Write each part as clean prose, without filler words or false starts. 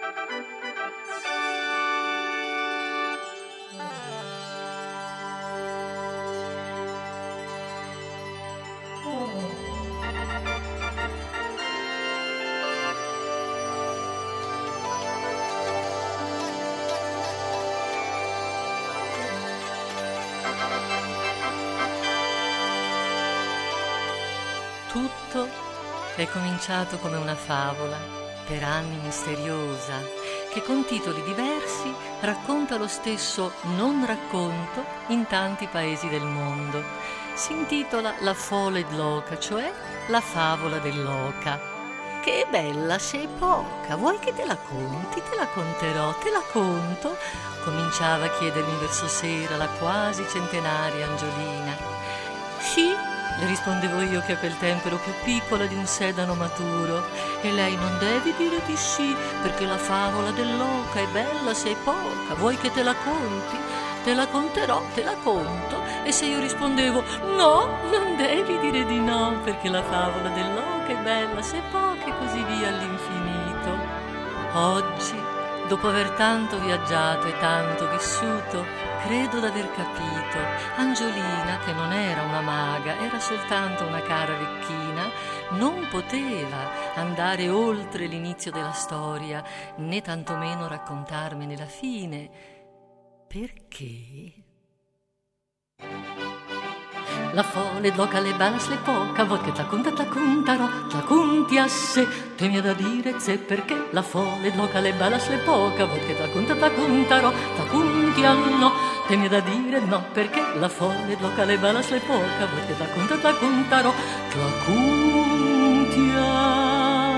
Tutto è cominciato come una favola, per anni misteriosa, che con titoli diversi racconta lo stesso non racconto in tanti paesi del mondo. Si intitola La Folle d'Oca, cioè la favola dell'oca. Che bella sei poca, vuoi che te la conti? Te la conterò, te la conto? Cominciava a chiedermi verso sera la quasi centenaria Angiolina. Sì, le rispondevo io che a quel tempo ero più piccola di un sedano maturo. E lei: non devi dire di sì, perché la favola dell'oca è bella, sei poca, vuoi che te la conti? Te la conterò, te la conto. E se io rispondevo: no, non devi dire di no, perché la favola dell'oca è bella, sei poca, e così via all'infinito. Oggi, dopo aver tanto viaggiato e tanto vissuto, credo d'aver capito. Angiolina, che non era una maga, era soltanto una cara vecchina, non poteva andare oltre l'inizio della storia, né tantomeno raccontarmene la fine. Perché? La folle d'oca le balas le poca, vuoi che t'accontarò, t'acconti a sé, te mi ha da dire se perché la folle d'oca le balas le poca, vuoi che t'accontarò, t'acconti a no, te mi ha da dire no, perché la folle d'oca le balas le poca, vuoi che t'accontarò, t'acconti a.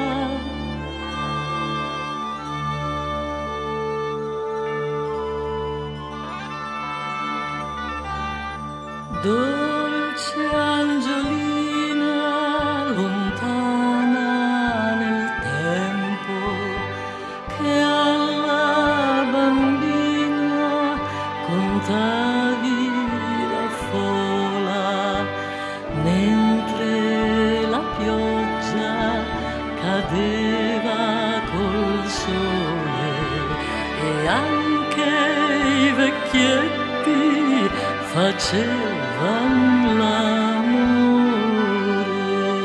Dolce Angiolina, lontana nel tempo, che alla bambina contavi la fola, mentre la pioggia cadeva col sole e anche i vecchietti facevan l'amore.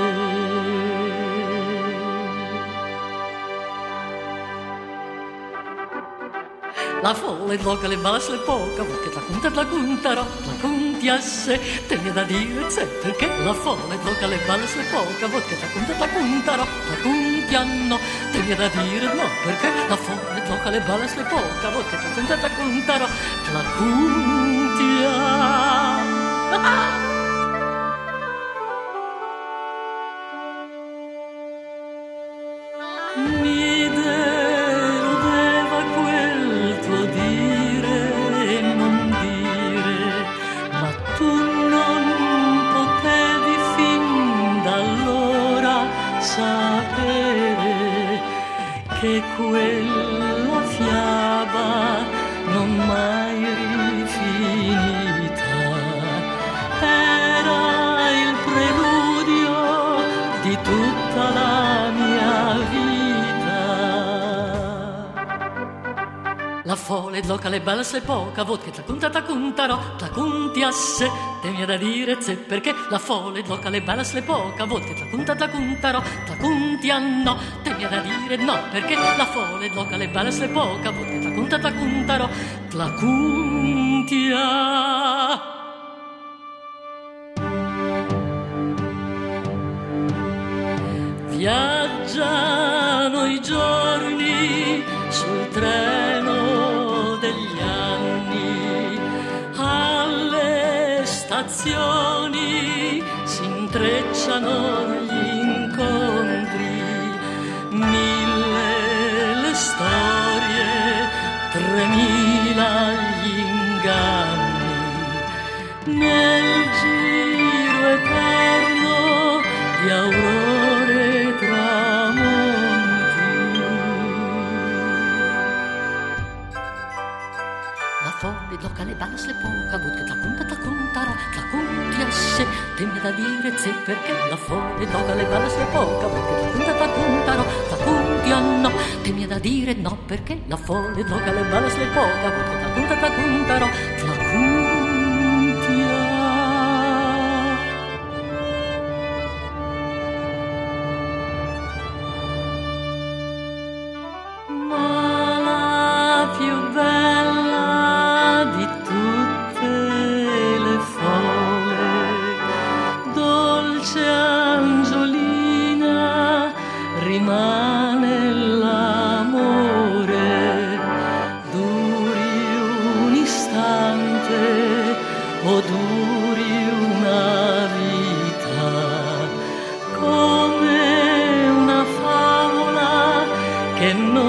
La folle d'oca le balas le poca, vuoi che t'accontarò, t'acconti a sé, te mi ha da dire se perché la folle d'oca le balas le poca, vuoi che t'accontarò, t'acconti a no, te mi ha da dire no, perché la folle d'oca le balas le poca, vuoi che t'accontarò, t'acconti a. Mi deludeva quel tuo dire e non dire, ma tu non potevi fin d'allora sapere che quella fiaba non mai rifinita era il preludio di tutta la mia vita. La folle d'oca le balas le poca, vuoi che t'accontarò, t'acconti a sé, te mi ha da dire se perché la folle d'oca le balas le poca, vuoi che t'accontarò, t'acconti a no, te mi ha da dire no, perché la folle d'oca le balas le poca, vuoi che t'accontarò, t'acconti a. Viaggiano i giorni sul treno degli anni, alle stazioni si intrecciano gli incontri, 1000 le storie, 3000 gli inganni, nel giro eterno di aurore e tramonti. La folle d'oca le balas le poca, vuoi che t'accontarò, t'acconti a sé, temmi da dire se perché la folle tocca le balle se poca, perché ta puntano, ta puntiano, temmi da dire no perché la folle tocca le balle se poca, perché ta puntano, ta puntia. Ma la più bella di tutte le folle, dolce Angiolina, rimane l'amore, duri un istante o duri una vita, come una favola che non